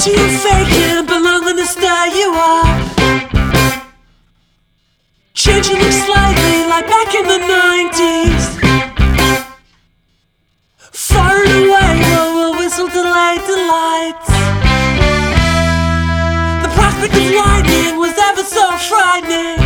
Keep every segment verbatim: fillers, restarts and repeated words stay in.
to you faking, but longer to stay you are. Changing you slightly like back in the nineties. Far and away, we'll, we'll whistle delayed delights. The prospect of lightning was ever so frightening.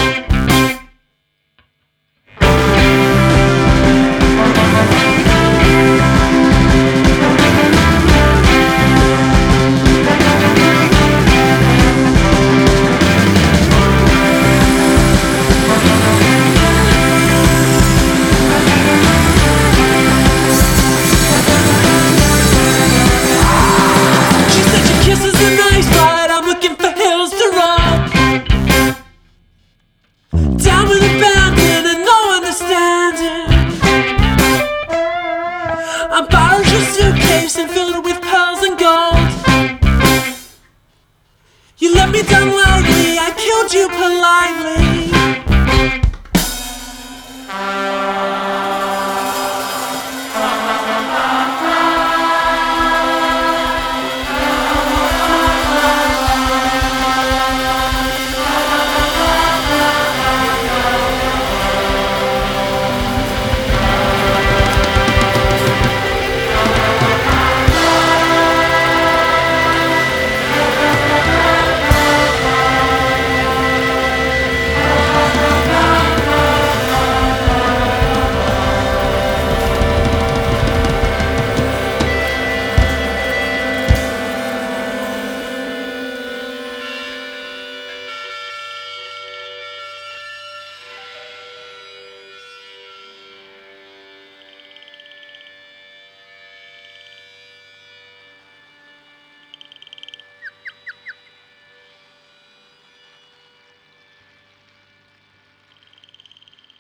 Down with abandon and no understanding. I borrowed your suitcase and filled it with pearls and gold. You let me down lightly, I killed you politely.